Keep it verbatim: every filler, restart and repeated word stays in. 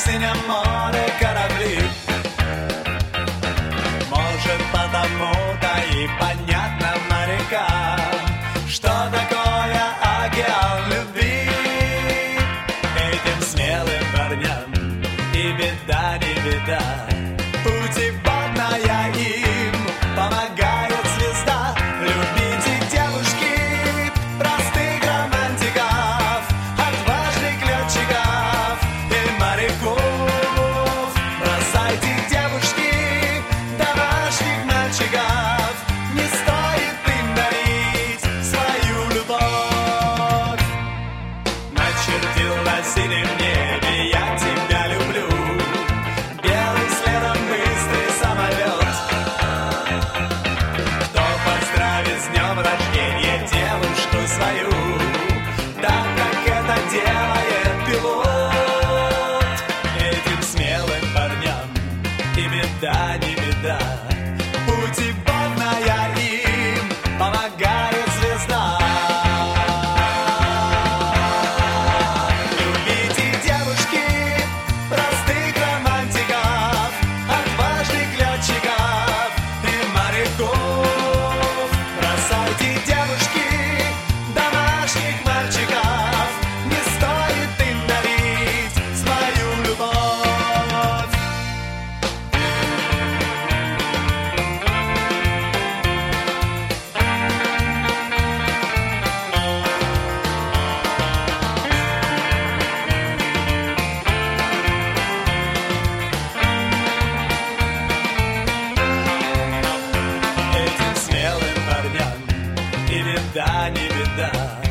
синем море корабли. Может, потому-то и понятно морякам, что такое океан любви. Этим смелым парням и беда, не беда, путеводная им помогает звезда. Любите, девушки, простых романтиков, отважных летчиков и моряков. Бросайте, девушки, домашних мальчиков, не стоит им дарить свою любовь. Начертил на синем небе я тебя люблю, белым следом быстрый самолет. Кто поздравит с днем рождения девушку свою, так как это делает пилот. Этим смелым парням и беда, не беда, путеводная им помогает звезда. Любите, девушки, простых романтиков, отважных летчиков и моряков. Бросайте, девушки, домашних мальчиков, не стоит им дарить свою любовь. Этим смелым парням и беда, не беда,